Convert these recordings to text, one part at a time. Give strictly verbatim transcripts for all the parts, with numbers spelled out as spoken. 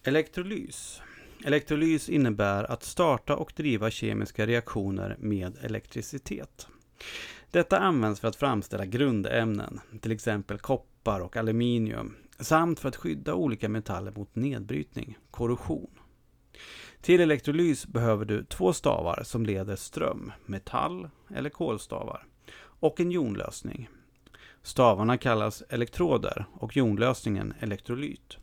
Elektrolys. Elektrolys innebär att starta och driva kemiska reaktioner med elektricitet. Detta används för att framställa grundämnen, till exempel koppar och aluminium, samt för att skydda olika metaller mot nedbrytning, korrosion. Till elektrolys behöver du två stavar som leder ström, metall eller kolstavar, och en jonlösning. Stavarna kallas elektroder och jonlösningen elektrolyt.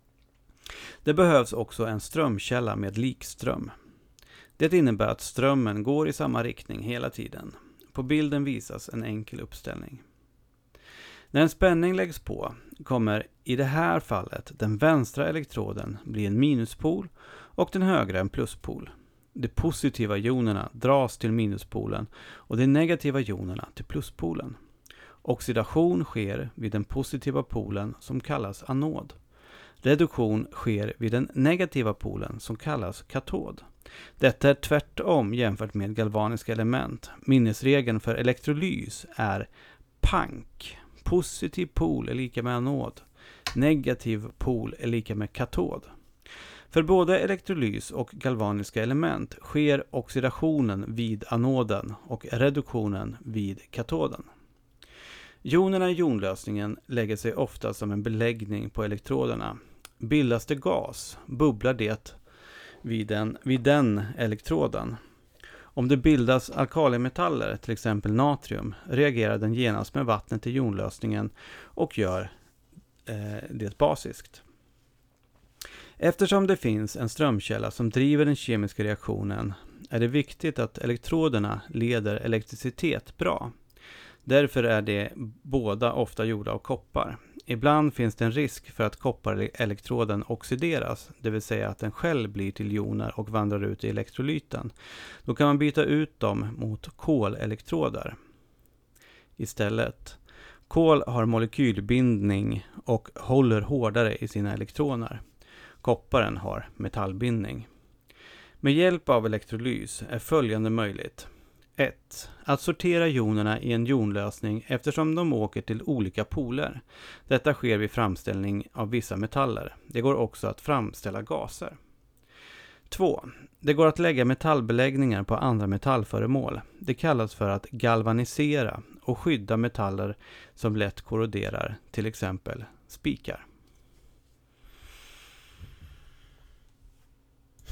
Det behövs också en strömkälla med likström. Det innebär att strömmen går i samma riktning hela tiden. På bilden visas en enkel uppställning. När en spänning läggs på kommer i det här fallet den vänstra elektroden bli en minuspol och den högra en pluspol. De positiva jonerna dras till minuspolen och de negativa jonerna till pluspolen. Oxidation sker vid den positiva polen som kallas anod. Reduktion sker vid den negativa polen som kallas katod. Detta är tvärtom jämfört med galvaniska element. Minnesregeln för elektrolys är pank. Positiv pol är lika med anod. Negativ pol är lika med katod. För både elektrolys och galvaniska element sker oxidationen vid anoden och reduktionen vid katoden. Jonerna i jonlösningen lägger sig ofta som en beläggning på elektroderna. Bildas det gas, bubblar det vid den, vid den elektroden. Om det bildas alkalimetaller, till exempel natrium, reagerar den genast med vattnet i jonlösningen och gör eh, det basiskt. Eftersom det finns en strömkälla som driver den kemiska reaktionen är det viktigt att elektroderna leder elektricitet bra. Därför är de båda ofta gjorda av koppar. Ibland finns det en risk för att kopparelektroden oxideras, det vill säga att den själv blir till joner och vandrar ut i elektrolyten. Då kan man byta ut dem mot kolelektroder istället. Kol har molekylbindning och håller hårdare i sina elektroner. Kopparen har metallbindning. Med hjälp av elektrolys är följande möjligt. ett. Att sortera jonerna i en jonlösning eftersom de åker till olika poler. Detta sker vid framställning av vissa metaller. Det går också att framställa gaser. två. Det går att lägga metallbeläggningar på andra metallföremål. Det kallas för att galvanisera och skydda metaller som lätt korroderar, till exempel spikar.